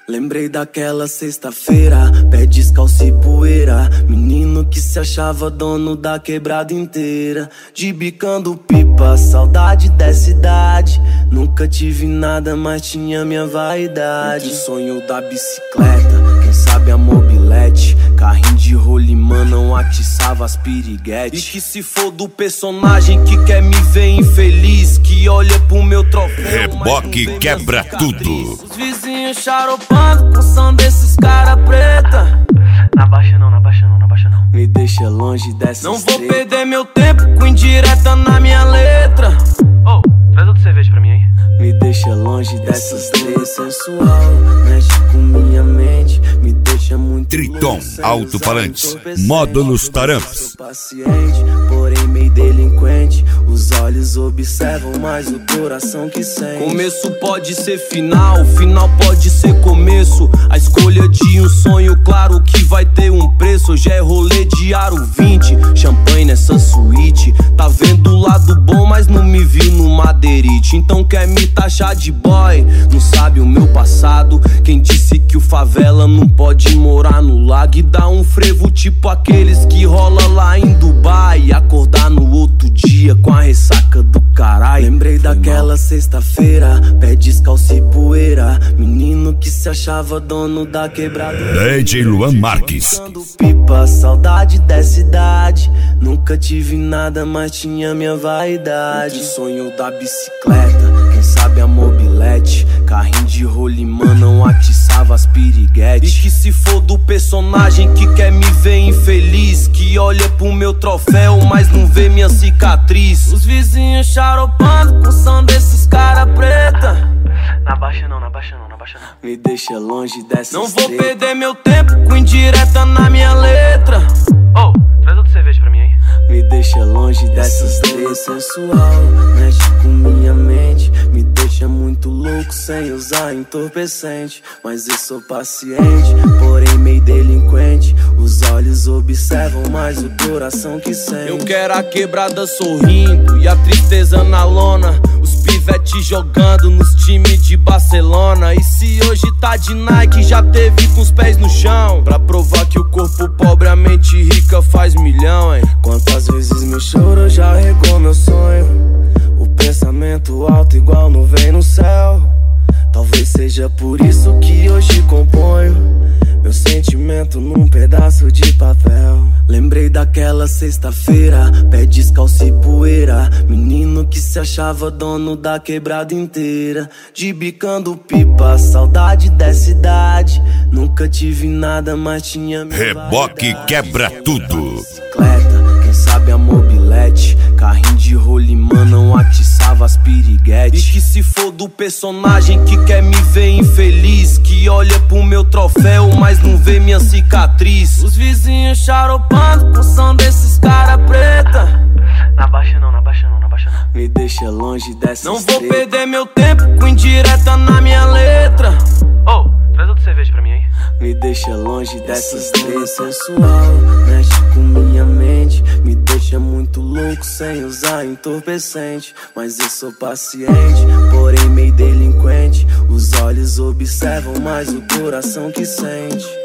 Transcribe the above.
Lembrei daquela sexta-feira, pé descalço e poeira. Menino que se achava dono da quebrada inteira. De bicando pipa, saudade dessa idade. Nunca tive nada, mas tinha minha vaidade. O sonho da bicicleta, quem sabe a mobilete. Carrinho de rolimã não atiçava as piriguetes. E que se for do personagem que quer me ver infeliz, que olha pro meu troféu. Reboque quebra tudo. Os vizinhos charopando com som desses cara preta. Na baixa não, na baixa não, na baixa não. Me deixa longe dessas Não vou treta. perder meu tempo com indireta na minha letra. Oh, traz outra cerveja pra mim aí. Me deixa longe dessas três sensual. Mexe com minha mente, me deixa muito Triton Alto-Falantes, módulos tarampas. Sou paciente, porém meio delinquente. Os olhos observam, mas o coração que sente. Começo pode ser final, final pode ser começo. A escolha de um sonho, claro que vai ter um preço. Hoje é rolê de aro 20, champanhe nessa suíte. Tá vendo o lado bom, mas não me vi no madeirite. Então quer me taxar de boy, não sabe o meu passado. Quem disse que o favela não pode morar no lago e dar um frevo tipo aqueles que rola lá em Dubai e acordar no outro dia com a ressaca do caralho. Lembrei daquela sexta-feira, pé descalço e poeira. Menino que se achava dono da quebrada. DJ Luan Marques. Pipa, saudade dessa idade. Nunca tive nada, mas tinha minha vaidade. O sonho da bicicleta, quem sabe a mobilete. Carrinho de rolimã não atiçava as piriguetes. E que se for do personagem que quer me ver infeliz, que olha pro meu troféu, mas não vê minha cicatriz. Os vizinhos charopando com som desses cara preta. Na baixa não, na baixa não, na baixa não. Me deixa longe dessas Não vou treta. perder meu tempo com indireta na minha letra. Oh, traz outra cerveja pra mim aí. Me deixa longe dessas três sensual. Mexe com minha mente, me deixa muito louco sem usar entorpecente. Mas eu sou paciente, porém meio delinquente. Os olhos observam, mas o coração que sente. Eu quero a quebrada sorrindo e a tristeza na lona. Os pivete jogando nos times de Barcelona. E se hoje tá de Nike, já teve com os pés no chão. Pra provar que o corpo pobre, a mente rica faz milhão, hein? Quantas vezes meu choro já regou meu sonho. O pensamento alto igual nuvem no céu. Talvez seja por isso que hoje componho meu sentimento num pedaço de papel. Lembrei daquela sexta-feira, pé descalço e poeira. Menino que se achava dono da quebrada inteira. De bicando pipa, saudade dessa idade. Nunca tive nada, mas tinha minha Reboque vaidade. quebra tudo. Bicicleta, quem sabe a mobilete. Carrinho de rolimã não atiçava as piriguetes. E que se for do personagem que quer me ver infeliz, que olha pro meu troféu, mas não vê minha cicatriz. Os vizinhos charopando com som desses cara preta. Na baixa não, na baixa não, na baixa não. Me deixa longe dessas Não vou treta. perder meu tempo com indireta na minha letra. Oh, traz outra cerveja pra mim aí. Me deixa longe dessas três sensual. Mexe com minha mente, me deixa muito louco sem usar entorpecente. Mas eu sou paciente, porém meio delinquente. Os olhos observam, mas o coração que sente.